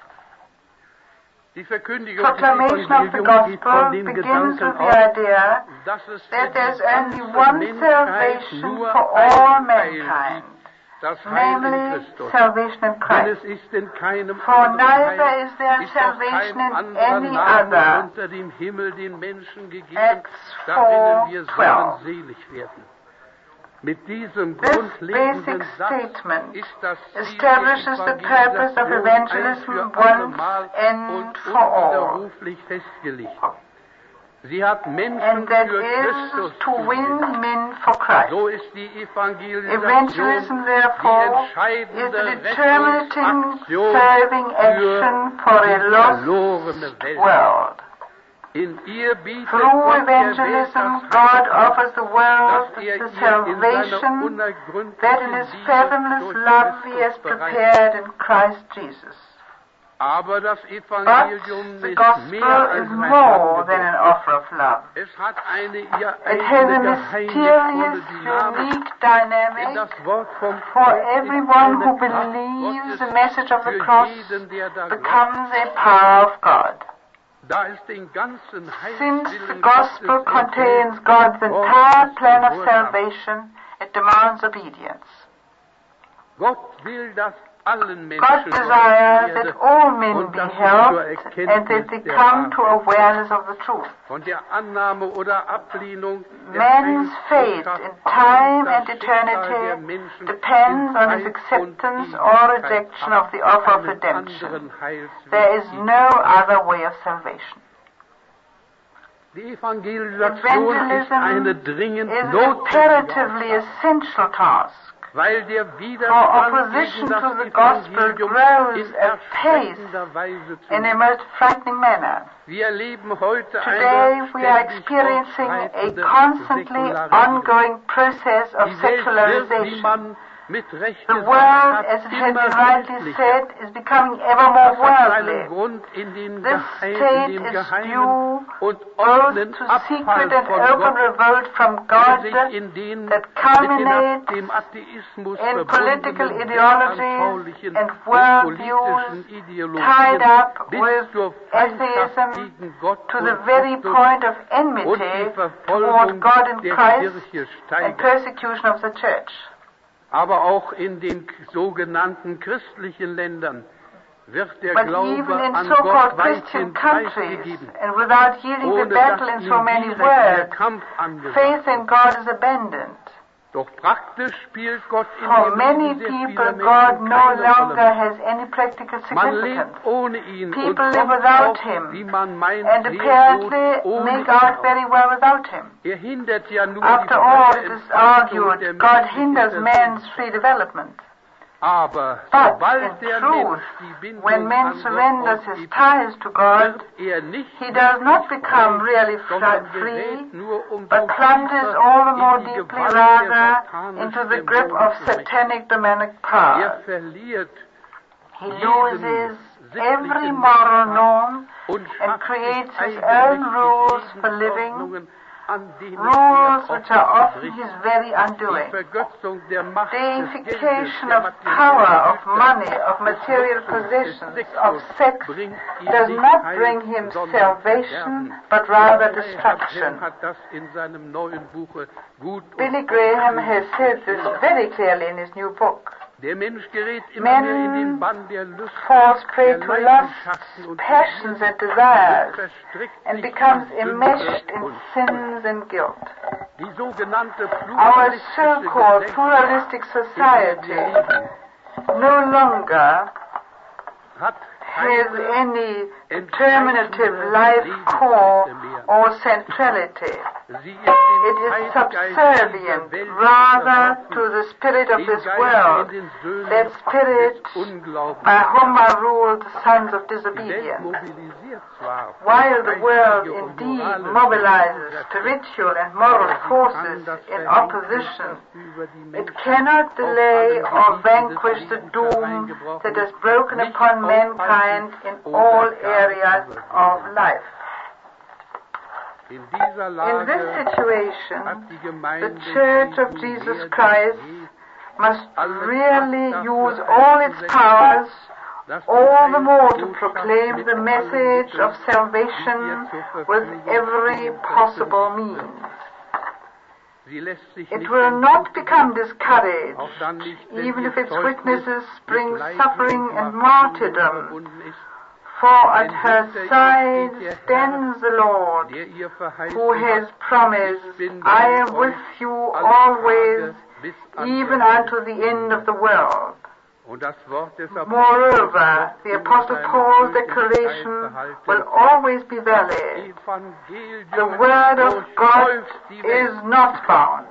S2: Die Verkündigung des
S3: Proclamation of the
S2: Evangeliums geht
S3: gospel
S2: von dem
S3: begins
S2: Gedanken
S3: with the
S2: aus,
S3: idea
S2: dass es
S3: that
S2: für
S3: there's
S2: die
S3: only
S2: ganze
S3: one
S2: Menschheit
S3: salvation
S2: nur
S3: for
S2: ein
S3: all
S2: Heil
S3: mankind,
S2: gibt, das Heil in
S3: namely
S2: Christus.
S3: salvation in
S2: Denn
S3: Christ.
S2: es ist in keinem
S3: For
S2: anderen
S3: neither
S2: Heil,
S3: is there
S2: ist auch
S3: salvation
S2: kein
S3: in
S2: anderer
S3: any
S2: Name
S3: other.
S2: unter dem Himmel den Menschen gegeben,
S3: Acts
S2: darin wir
S3: 4:12.
S2: sollen selig werden. Mit diesem
S3: This
S2: grundlegenden
S3: basic
S2: Satz
S3: statement
S2: ist das Ziel
S3: establishes the purpose of evangelism once and for all,
S2: unwiderruflich festgelegt. Sie hat Menschen
S3: and that
S2: für Christus
S3: is to
S2: zu
S3: win
S2: gewinnen.
S3: men for Christ.
S2: So ist die Evangelisation
S3: Evangelism,
S2: die
S3: therefore, is
S2: entscheidende
S3: the determinating
S2: Rettungsaktion
S3: serving action for a
S2: die
S3: lost
S2: verlorene Welt.
S3: world.
S2: In ihr bietet
S3: Through
S2: Gott der Welt
S3: evangelism,
S2: das
S3: God
S2: Heil an,
S3: offers the world
S2: dass
S3: the
S2: ihr in seiner
S3: salvation
S2: unergründlichen
S3: that in His
S2: Liebe
S3: fathomless
S2: durch
S3: love He has
S2: Christus
S3: prepared in Christ Jesus.
S2: Aber das
S3: But
S2: Evangelium
S3: the
S2: ist
S3: gospel
S2: mehr als
S3: is
S2: ein
S3: more than
S2: Angebot.
S3: an offer of love.
S2: Es hat eine ihr
S3: It has a
S2: eigene geheimnisvolle
S3: mysterious,
S2: Dynamik.
S3: unique
S2: Denn
S3: dynamic
S2: das Wort vom
S3: for
S2: Kreuz ist
S3: everyone who
S2: eine Kraft
S3: believes
S2: Gottes
S3: the message of the
S2: für
S3: cross
S2: jeden, der da glaubt.
S3: becomes a power of God.
S2: Da es den ganzen
S3: Since the
S2: Heilswillen
S3: gospel
S2: Gottes
S3: contains
S2: enthält,
S3: God's
S2: braucht
S3: entire
S2: es
S3: plan of
S2: Gehorsam.
S3: salvation, it demands obedience.
S2: Gott will, dass allen Menschen
S3: God desires
S2: geholfen
S3: that all men
S2: und
S3: be
S2: dass sie zur
S3: helped and
S2: Erkenntnis
S3: that they
S2: der
S3: come to
S2: Wahrheit
S3: awareness of the truth.
S2: von der Annahme oder Ablehnung der
S3: Man's fate
S2: Heilsbotschaft
S3: in time and
S2: das Schicksal der
S3: eternity
S2: Menschen
S3: depends on his
S2: in Zeit
S3: acceptance
S2: und
S3: or
S2: Ewigkeit
S3: rejection
S2: ab.
S3: of the offer of
S2: Einen
S3: redemption.
S2: anderen Heilsweg
S3: There is
S2: gibt.
S3: no other way of salvation.
S2: Die Evangelisation ist eine
S3: Evangelism
S2: dringend
S3: is an
S2: notwendige
S3: imperatively
S2: Aufgabe.
S3: essential task.
S2: weil der
S3: For
S2: Widerstand
S3: opposition
S2: gegen das
S3: to the gospel
S2: Evangelium
S3: grows
S2: in
S3: at pace
S2: erschreckender Weise
S3: in a
S2: zunimmt.
S3: most frightening manner.
S2: Wir erleben heute
S3: Today
S2: eine
S3: we are
S2: ständig
S3: experiencing a
S2: fortschreitende
S3: constantly
S2: Säkularisierung.
S3: ongoing process of
S2: Die Welt wird, wie
S3: secularization.
S2: man mit Recht
S3: The
S2: gesagt
S3: world,
S2: hat,
S3: as it has
S2: immer
S3: been rightly
S2: weltlicher.
S3: said, is becoming ever more
S2: Das hat seinen
S3: worldly.
S2: Grund in dem
S3: This state is
S2: geheimen
S3: due
S2: und
S3: both
S2: offenen
S3: to
S2: Abfall
S3: secret and
S2: von
S3: open
S2: Gott,
S3: revolt from
S2: der
S3: God
S2: sich in den
S3: that
S2: mit
S3: culminates
S2: dem Atheismus
S3: in political
S2: verbundenen
S3: ideologies
S2: weltanschaulichen
S3: and
S2: und
S3: worldviews
S2: politischen
S3: tied
S2: Ideologien
S3: up
S2: bis
S3: with
S2: zur Feindschaft
S3: atheism
S2: gegen Gott
S3: to the
S2: und
S3: very
S2: Christus
S3: point of
S2: und die
S3: enmity
S2: Verfolgung
S3: toward God and
S2: der
S3: Christ
S2: Kirche
S3: and
S2: steigert.
S3: persecution of the church.
S2: Aber auch in den sogenannten christlichen Ländern wird der
S3: But
S2: Glaube
S3: even in
S2: an
S3: so-called
S2: Gott
S3: Christian
S2: weithin
S3: countries,
S2: preisgegeben,
S3: and without yielding the
S2: ohne
S3: battle
S2: dass
S3: in so
S2: ihm
S3: many
S2: direkt der
S3: words,
S2: Kampf angesagt
S3: faith
S2: wird.
S3: in God is abandoned.
S2: Doch praktisch spielt Gott in
S3: For
S2: dem
S3: many
S2: Leben sehr
S3: people,
S2: vieler
S3: God
S2: Menschen
S3: no
S2: keine
S3: longer
S2: Rolle.
S3: has any practical
S2: Man
S3: significance.
S2: lebt ohne ihn und
S3: People live
S2: kommt
S3: without
S2: auch,
S3: him,
S2: wie man meint,
S3: and
S2: sehr gut
S3: apparently
S2: ohne
S3: make
S2: ihn
S3: out
S2: aus.
S3: very well without him.
S2: Er hindert ja nur
S3: After
S2: die
S3: all,
S2: freie
S3: it is
S2: Entfaltung der
S3: argued, God
S2: menschlichen
S3: hinders man's
S2: Persönlichkeit.
S3: free development.
S2: Aber
S3: But
S2: sobald
S3: in
S2: der
S3: truth,
S2: Mensch die Bindung
S3: when man
S2: an Gott
S3: surrenders his
S2: aufgibt,
S3: ties to God,
S2: wird er nicht
S3: he does not
S2: wirklich
S3: become
S2: frei,
S3: really
S2: sondern
S3: free,
S2: gerät nur umso
S3: but plunges
S2: tiefer
S3: all the more
S2: in die
S3: deeply
S2: Gewalt
S3: rather
S2: der
S3: into the grip of
S2: satanischen Mächte.
S3: satanic demonic
S2: Er
S3: power.
S2: verliert
S3: He
S2: jeden
S3: loses every
S2: sittlichen
S3: moral
S2: Maßstab
S3: norm
S2: und
S3: and
S2: schafft
S3: creates
S2: sich
S3: his own
S2: eigenmächtig
S3: rules for living,
S2: Lebensordnungen, an denen
S3: rules
S2: er
S3: which are
S2: oft
S3: often
S2: bricht.
S3: his very
S2: Die
S3: undoing.
S2: Vergötzung der Macht des Geldes,
S3: Deification
S2: der
S3: of
S2: materiellen
S3: power, of
S2: Güter,
S3: money, of
S2: des
S3: material
S2: Luxus, des
S3: possessions,
S2: Sexus
S3: of sex
S2: bringt ihm
S3: does
S2: nicht
S3: not
S2: Heil,
S3: bring him
S2: sondern
S3: salvation,
S2: Verderben.
S3: but rather
S2: Billy
S3: destruction.
S2: Graham hat das in seinem neuen Buche gut
S3: Billy
S2: und
S3: Graham
S2: gut
S3: has said this
S2: geschildert.
S3: very clearly in his new book.
S2: Der Mensch gerät immer mehr in den Bann der Lust,
S3: Falls prey
S2: der
S3: to
S2: Leidenschaften
S3: lusts,
S2: und
S3: passions, and
S2: Begierden
S3: desires,
S2: und verstrickt
S3: and
S2: sich
S3: becomes
S2: in
S3: enmeshed
S2: Sünde
S3: in
S2: und
S3: sins and guilt.
S2: die sogenannte
S3: Our
S2: pluralistische
S3: so-called
S2: Gesellschaft,
S3: pluralistic
S2: in der wir
S3: society
S2: leben,
S3: no longer
S2: hat
S3: has
S2: keine
S3: any determinative life core or centrality.
S2: Sie ist
S3: It
S2: im
S3: is
S2: Zeitgeist
S3: subservient
S2: dieser Welt
S3: rather
S2: verworfen,
S3: to the spirit of
S2: den
S3: this
S2: Geist
S3: world,
S2: in den Söhnen
S3: that spirit
S2: des Unglaubens.
S3: by whom are ruled the sons of
S2: Die Welt
S3: disobedience.
S2: mobilisiert zwar
S3: While the world
S2: geistige und
S3: indeed
S2: moralische
S3: mobilizes
S2: Kräfte,
S3: spiritual and moral
S2: aber sie
S3: forces
S2: kann das
S3: in
S2: Verhängnis,
S3: opposition,
S2: das über die
S3: it
S2: Menschen
S3: cannot
S2: auf
S3: delay
S2: allen
S3: or
S2: Gebieten des
S3: vanquish the
S2: Lebens
S3: doom
S2: hereingebrochen
S3: that has
S2: ist,
S3: broken
S2: nicht
S3: upon
S2: aufhalten
S3: mankind in
S2: oder
S3: all
S2: gar
S3: areas of
S2: überwinden.
S3: life.
S2: In dieser
S3: In
S2: Lage
S3: this
S2: hat
S3: situation,
S2: die
S3: the
S2: Gemeinde
S3: Church of
S2: Jesu
S3: Jesus
S2: mehr
S3: Christ
S2: denn je
S3: must
S2: alle
S3: really
S2: Kraft
S3: use
S2: dafür
S3: all its
S2: einzusetzen,
S3: powers,
S2: dass die
S3: all the more to
S2: Heilsbotschaft
S3: proclaim
S2: mit
S3: the
S2: allen
S3: message
S2: Mitteln,
S3: of salvation
S2: die ihr zur
S3: with
S2: Verfügung
S3: every
S2: stehen,
S3: possible
S2: verkündigt
S3: means.
S2: wird. Sie lässt sich
S3: It
S2: nicht
S3: will not
S2: entmutigen,
S3: become discouraged,
S2: auch dann nicht, wenn
S3: even
S2: ihr
S3: if its
S2: Zeugnis
S3: witnesses bring
S2: mit Leiden
S3: suffering
S2: und
S3: and
S2: Martyrdom
S3: martyrdom.
S2: verbunden ist,
S3: For at
S2: denn
S3: her
S2: hinter ihr
S3: side
S2: steht der Herr,
S3: stands the Lord,
S2: der ihr verheißen
S3: who has
S2: hat,
S3: promised,
S2: ich bin
S3: I
S2: bei
S3: am with
S2: euch
S3: you
S2: alle
S3: always,
S2: Tage bis an
S3: even
S2: der
S3: unto the end of the world.
S2: Und das Wort des
S3: Moreover, the Apostle Paul's declaration will always be valid. The word of God is not bound.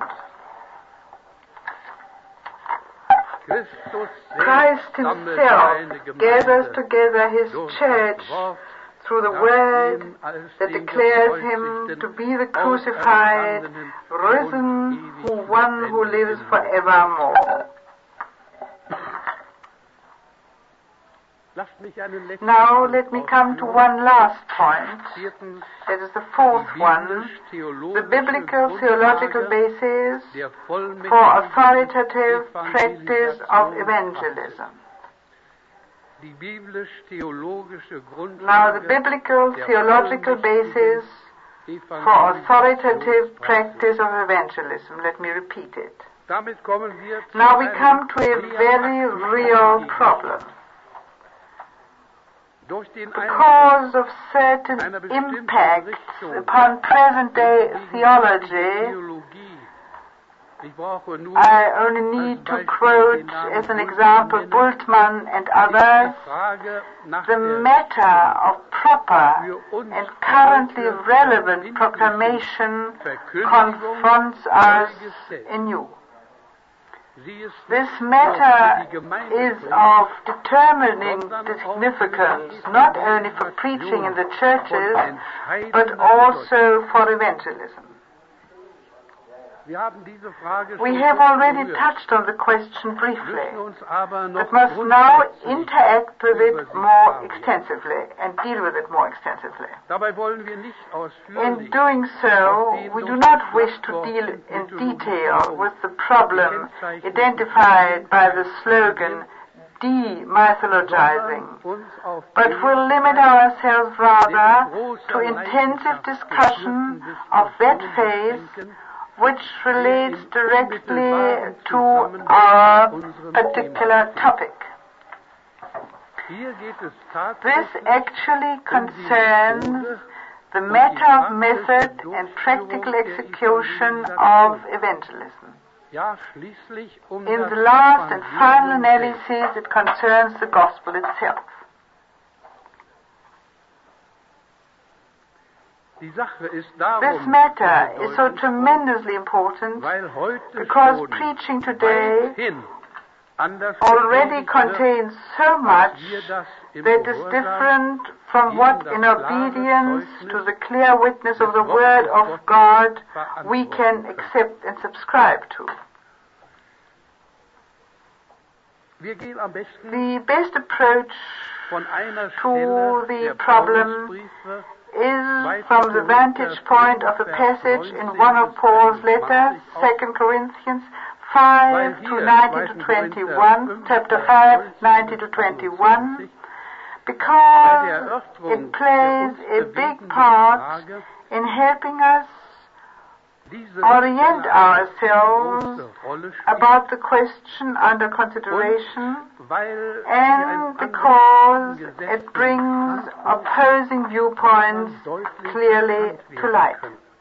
S3: Christ himself gathers together his church through the word that declares him to be the crucified, risen, one who lives forevermore. Now let me come to one last point. That is the fourth one, the biblical theological basis for authoritative practice of evangelism. Now the biblical theological basis for authoritative practice of evangelism. Let me repeat it. Now we come to a very real problem. Because of certain impacts upon present-day theology, I only need to quote as an example Bultmann and others. The matter of proper and currently relevant proclamation confronts us anew. This matter is of determining significance, not only for preaching in the churches, but also for evangelism. We have already touched on the question briefly, but must now interact with it more extensively and deal with it more extensively. In doing so, we do not wish to deal in detail with the problem identified by the slogan demythologizing, but will limit ourselves rather to intensive discussion of that phase which relates directly to our particular topic. This actually concerns the matter of method and practical execution of evangelism. In the last and final analysis, it concerns the gospel itself. This matter is so tremendously important because preaching today already contains so much that is different from what, in obedience to the clear witness of the Word of God, we can accept and subscribe to. The best approach to the problem is from the vantage point of a passage in one of Paul's letters, 2 Corinthians 5 to 19 to 21, chapter 5, 19 to 21, because it plays a big part in helping us orient ourselves about the question under consideration, and because it brings opposing viewpoints clearly to light.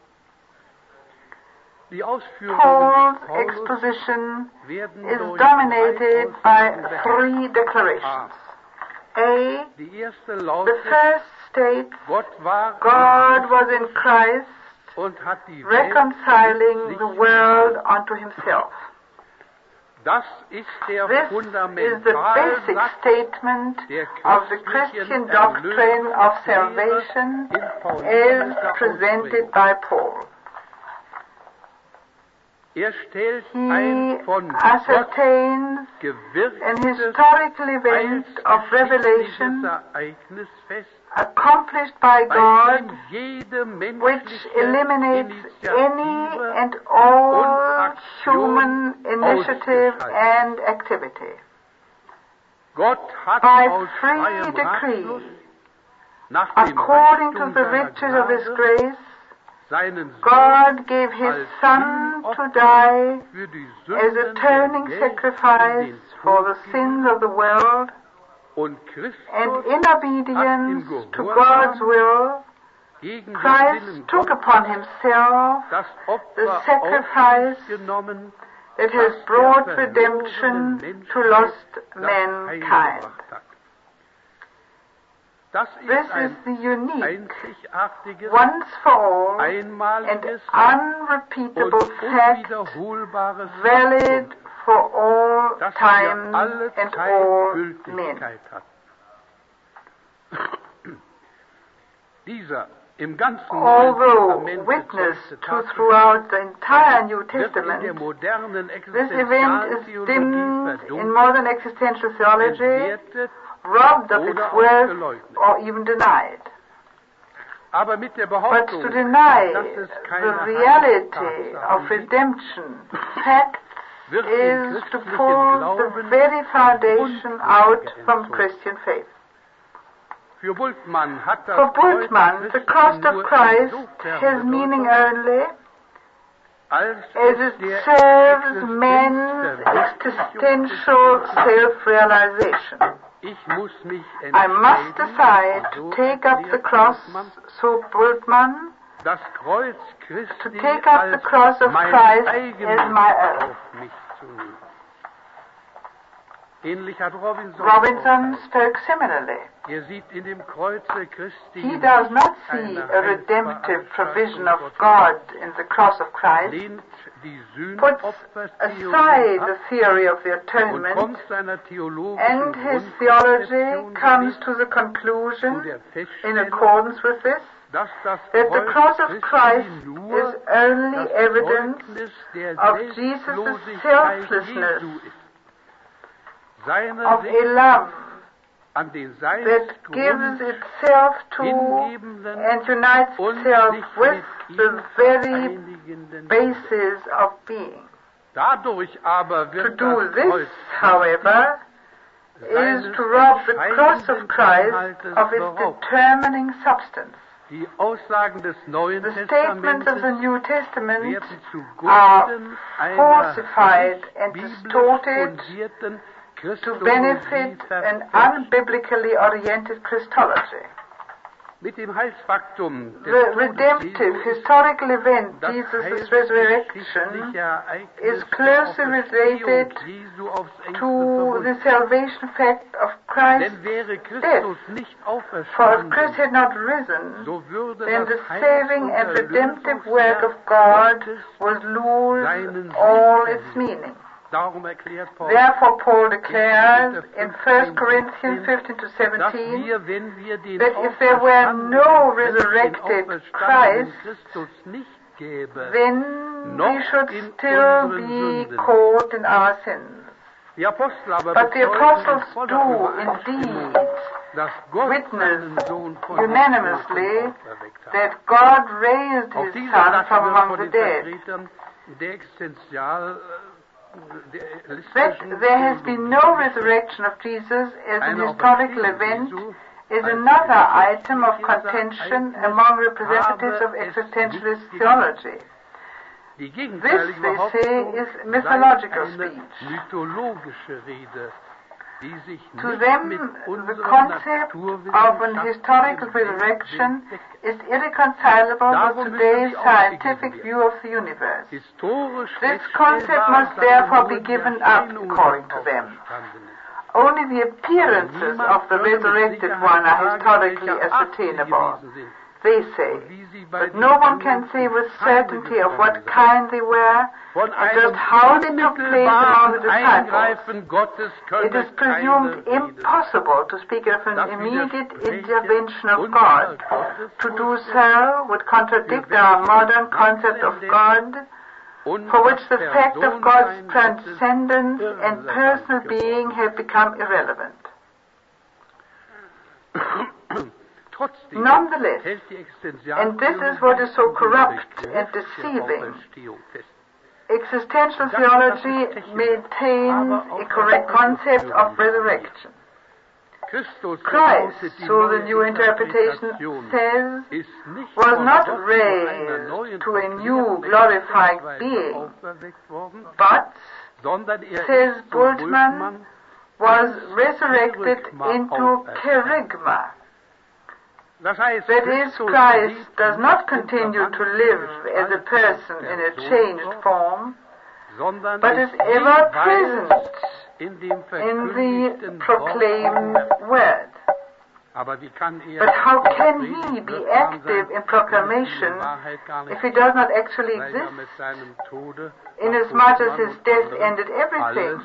S3: Paul's exposition is dominated by three declarations. A, the first states God was in Christ, reconciling the world unto himself. This is the basic statement of the Christian doctrine of salvation as presented by Paul. He ascertains an historical event of revelation accomplished by God, which eliminates any and all human initiative and activity. By free decree, according to the riches of His grace, God gave His Son to die as atoning sacrifice for the sins of the world, and in obedience to God's will, Christ took upon Himself the sacrifice that has brought redemption to lost mankind. This is the unique, once for all, and unrepeatable fact, valid for all time and all men. Although witnessed to throughout the entire New Testament, this event is dimmed in modern existential theology, robbed of its worth, or even denied. But to deny the reality of redemption, facts, is to pull the very foundation out from Christian faith. For Bultmann, the cross of Christ has meaning only as it serves man's existential self-realization. I must decide to take up the cross, so Bultmann, to take up the cross of Christ as my own.
S2: Ähnlich hat
S3: Robinson spoke similarly. He does not see a redemptive provision of God in the cross of Christ, puts aside the theory of the atonement, and his theology comes to the conclusion, in accordance with this, that the cross of Christ is only evidence of Jesus' selflessness, of a love that gives itself to and unites itself with the very basis of being. To do this, however, is to rob the cross of Christ of its determining substance. The statements of the New Testament are falsified and distorted to benefit an unbiblically oriented Christology. The redemptive historical event, Jesus' resurrection, is closely related to the salvation fact of Christ's death. For if Christ had not risen, then the saving and redemptive work of God would lose all its meaning. Therefore, Paul declares in 1 Corinthians 15 to 17 that if there were no resurrected Christ, then we should still be caught in our sins. But the apostles do indeed witness unanimously that God raised his Son from among the dead. That there has been no resurrection of Jesus as an historical event is another item of contention among representatives of existentialist theology. This, they say, is mythological speech. To them, the concept of an historical resurrection is irreconcilable with today's scientific view of the universe. This concept must therefore be given up, according to them. Only the appearances of the resurrected one are historically ascertainable, they say, but no one can say with certainty of what kind they were and just how they took place among the disciples. It is presumed impossible to speak of an immediate intervention of God. To do so would contradict our modern concept of God, for which the fact of God's transcendence and personal being have become irrelevant. Nonetheless, and this is what is so corrupt and deceiving, existential theology maintains a correct concept of resurrection. Christ, so the new interpretation says, was not raised to a new glorified being, but, says Bultmann, was resurrected into kerygma. That is, Christ does not continue to live as a person in a changed form, but is ever present in the proclaimed word. But how can he be active in proclamation if he does not actually exist, inasmuch as his death ended everything?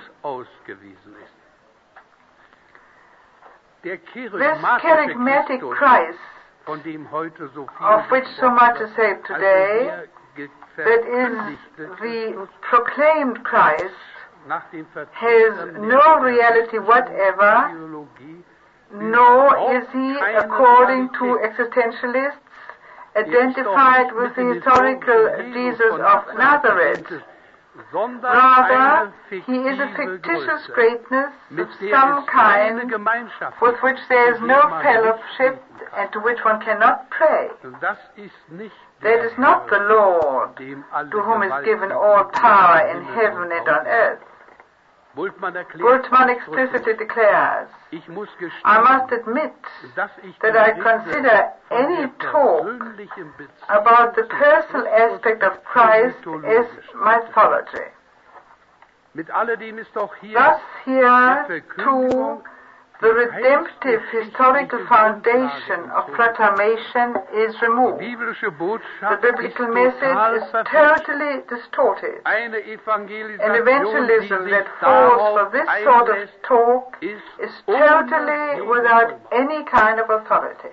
S3: This charismatic Christ, of which so much is said today, that is the proclaimed Christ, has no reality whatever, nor is he, according to existentialists, identified with the historical Jesus of Nazareth. Rather, he is a fictitious greatness of some kind with which there is no fellowship and to which one cannot pray. That is not the Lord, to whom is given all power in heaven and on earth. Bultmann explicitly declares, I must admit that I consider any talk about the personal aspect of Christ as mythology. Thus here too the redemptive historical foundation of proclamation is removed. The biblical message is totally distorted. An evangelism that falls for this sort of talk is totally without any kind of authority.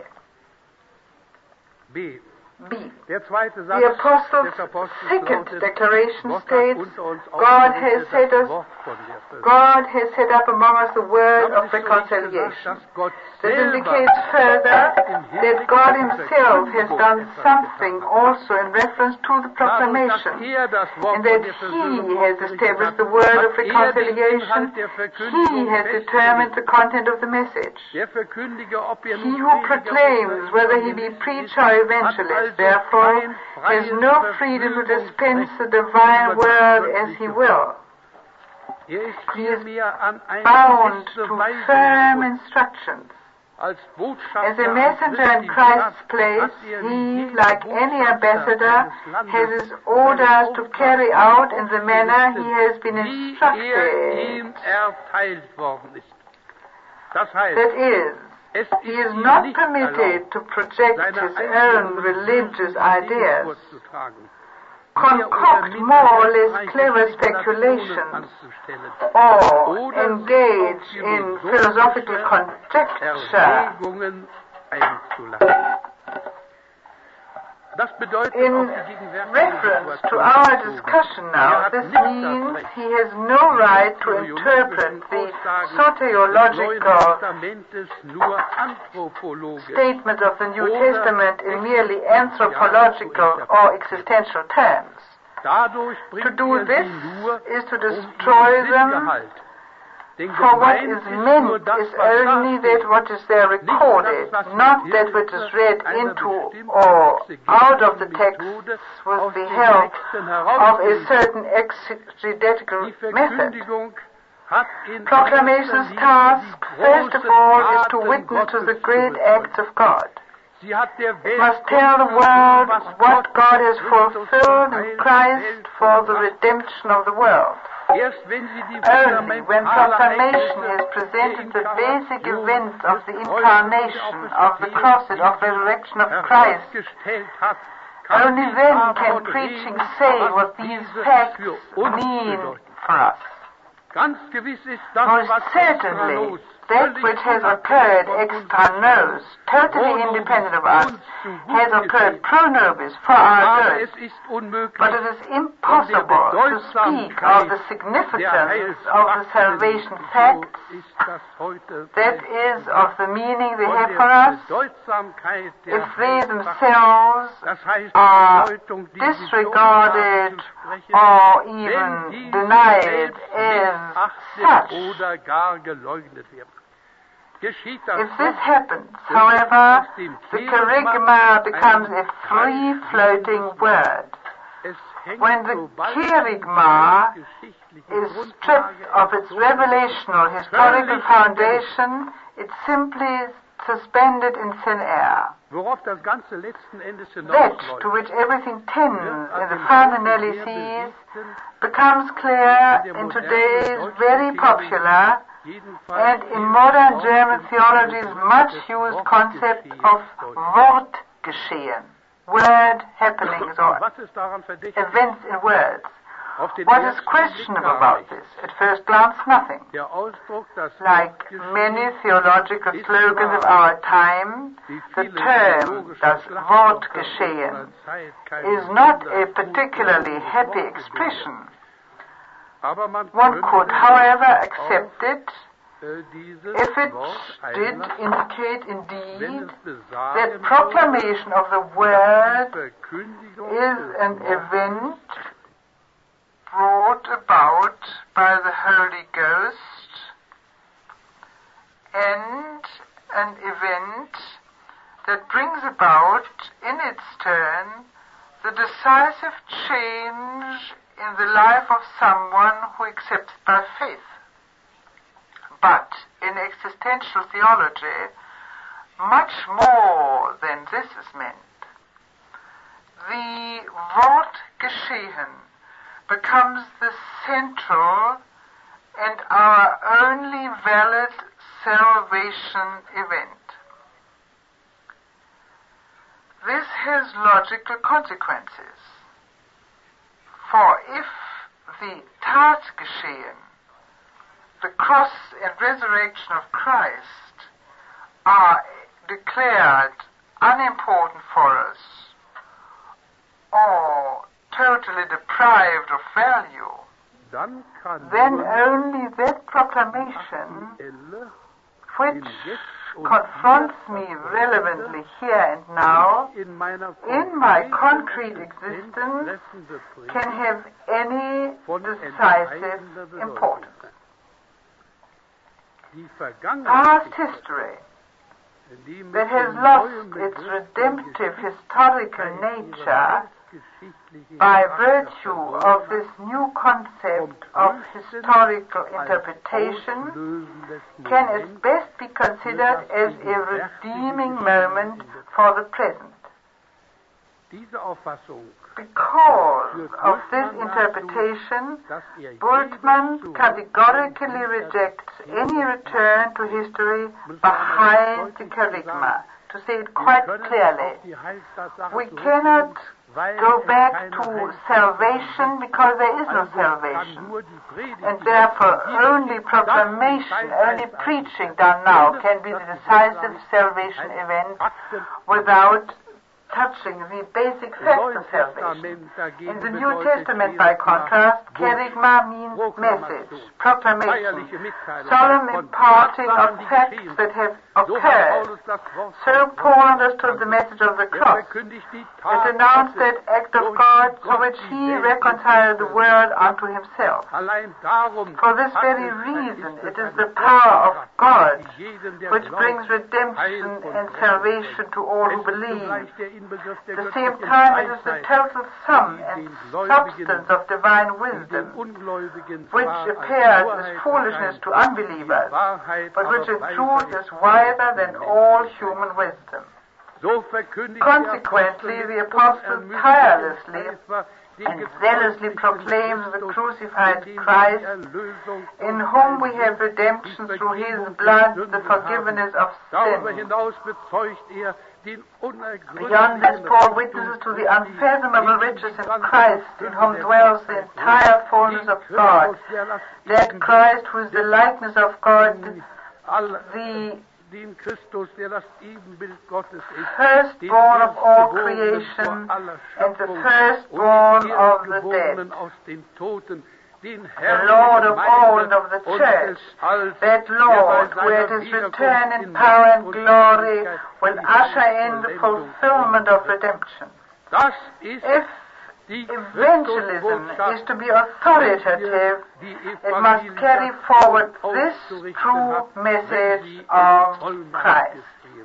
S3: B. The Apostles' second declaration states, God has set up among us the word of reconciliation. This indicates further that God himself has done something also in reference to the proclamation, and that he has established the word of reconciliation. He has determined the content of the message. He who proclaims, whether he be preacher or evangelist, therefore has no freedom to dispense the divine word as he will. He is bound to firm instructions. As a messenger in Christ's place, he, like any ambassador, has his orders to carry out in the manner he has been instructed. That is, he is not permitted to project his own religious ideas, concoct more or less clever speculations, or engage in philosophical conjecture. In reference to our discussion now, this means he has no right to interpret the soteriological statements of the New Testament in merely anthropological or existential terms. To do this is to destroy them, for what is meant is only that what is there recorded, not that which is read into or out of the text with the help of a certain exegetical method. Proclamation's task, first of all, is to witness to the great acts of God. It must tell the world what God has fulfilled in Christ for the redemption of the world. Only when proclamation has presented the basic events of the incarnation, of the cross, and of the resurrection of Christ, only then can preaching say what these facts mean for us. Most certainly, that which has occurred extra nos, totally independent of us, has occurred pro nobis, for our good. But it is impossible to speak of the significance of the salvation facts, that is, of the meaning they have for us, if they themselves are disregarded or even denied as such. If this happens, however, the kerygma becomes a free-floating word. When the kerygma is stripped of its revelational historical foundation, it's simply suspended in thin air. That to which everything tends in the final analyses becomes clear in today's very popular and in modern German theology's much used concept of Wortgeschehen, word happenings or events in words. What is questionable about this? At first glance, nothing. Like many theological slogans of our time, the term, das Wortgeschehen, is not a particularly happy expression. One could, however, accept it if it did indicate indeed that proclamation of the word is an event brought about by the Holy Ghost and an event that brings about in its turn the decisive change in the life of someone who accepts by faith. But in existential theology, much more than this is meant. The Wortgeschehen becomes the central and our only valid salvation event. This has logical consequences. For if the Tatgeschehen, the cross and resurrection of Christ, are declared unimportant for us or totally deprived of value, then only that proclamation, which confronts me relevantly here and now, in my concrete existence, can have any decisive importance. Past history that has lost its redemptive historical nature by virtue of this new concept of historical interpretation can at best be considered as a redeeming moment for the present. Because of this interpretation, Bultmann categorically rejects any return to history behind the kerygma. To say it quite clearly, we cannot go back to salvation because there is no salvation. And therefore only proclamation, only preaching done now can be the decisive salvation event without touching the basic facts of salvation. In the New Testament, by contrast, kerygma means message, proclamation, solemn imparting of facts that have occurred. So Paul understood the message of the cross. It announced that act of God through which he reconciled the world unto himself. For this very reason, it is the power of God which brings redemption and salvation to all who believe. At the same time, it is the total sum and substance of divine wisdom, which appears as foolishness to unbelievers, but which in truth is wiser than all human wisdom. Consequently, the apostle tirelessly and zealously proclaims the crucified Christ, in whom we have redemption through his blood, the forgiveness of sin. Beyond this, Paul witnesses to the unfathomable riches in Christ, in whom dwells the entire fullness of God. That Christ, who is the likeness of God, the firstborn of all creation, and the firstborn of the dead, the Lord of all and of the church, that Lord, who at his return in power and glory will usher in the fulfillment of redemption. If evangelism is to be authoritative, it must carry forward this true message of Christ.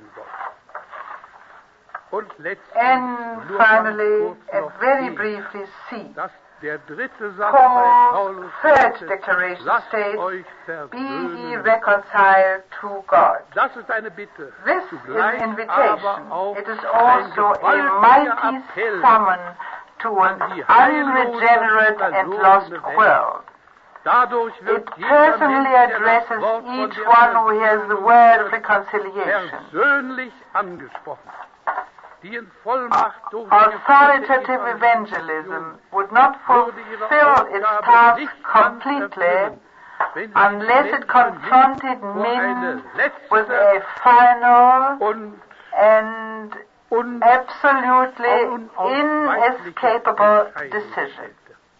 S3: And finally, and very briefly, see, Paul's third declaration states, be ye reconciled to God. This is an invitation. It is also a mighty summon to an unregenerate and lost world. It personally addresses each one who hears the word of reconciliation. Authoritative evangelism would not fulfill its task completely unless it confronted men with a final and absolutely inescapable decision.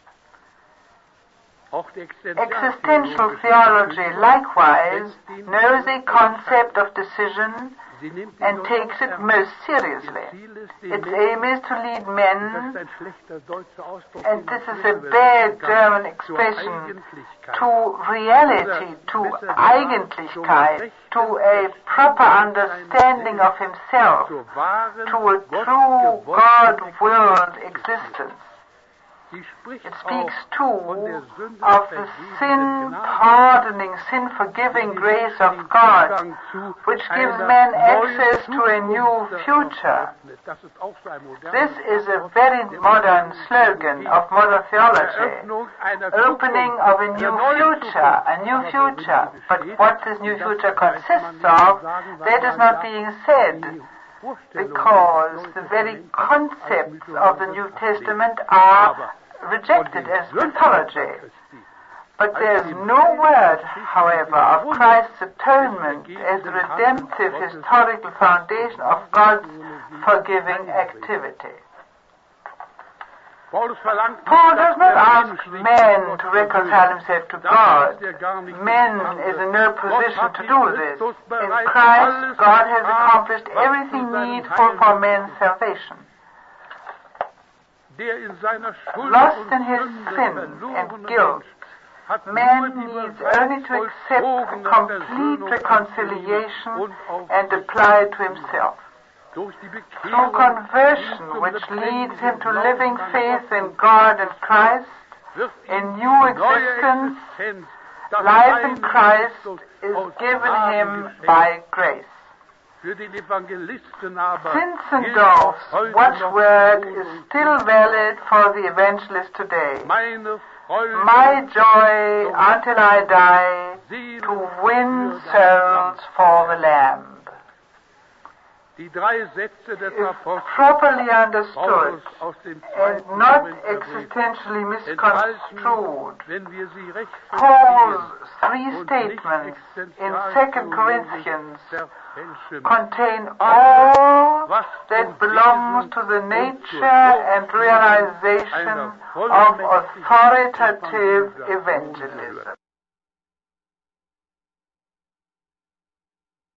S3: Existential theology likewise knows a concept of decision and takes it most seriously. Its aim is to lead men, and this is a bad German expression, to reality, to Eigentlichkeit, to a proper understanding of himself, to a true God-willed existence. It speaks too of the sin-pardoning, sin-forgiving grace of God, which gives man access to a new future. This is a very modern slogan of modern theology. Opening of a new future. But what this new future consists of, that is not being said, because the very concepts of the New Testament are rejected as mythology. But there is no word, however, of Christ's atonement as the redemptive historical foundation of God's forgiving activity. Paul does not ask man to reconcile himself to God. Man is in no position to do this. In Christ, God has accomplished everything needful for man's salvation. Lost in his sin and guilt, man needs only to accept complete reconciliation and apply it to himself. Through conversion, which leads him to living faith in God and Christ, a new existence, life in Christ is given him by grace. Zinzendorf's watchword is still valid for the evangelist today. My joy until I die, to win souls for the Lamb. If properly understood and not existentially misconstrued, Paul's three statements in 2 Corinthians contain all that belongs to the nature and realization of authoritative evangelism.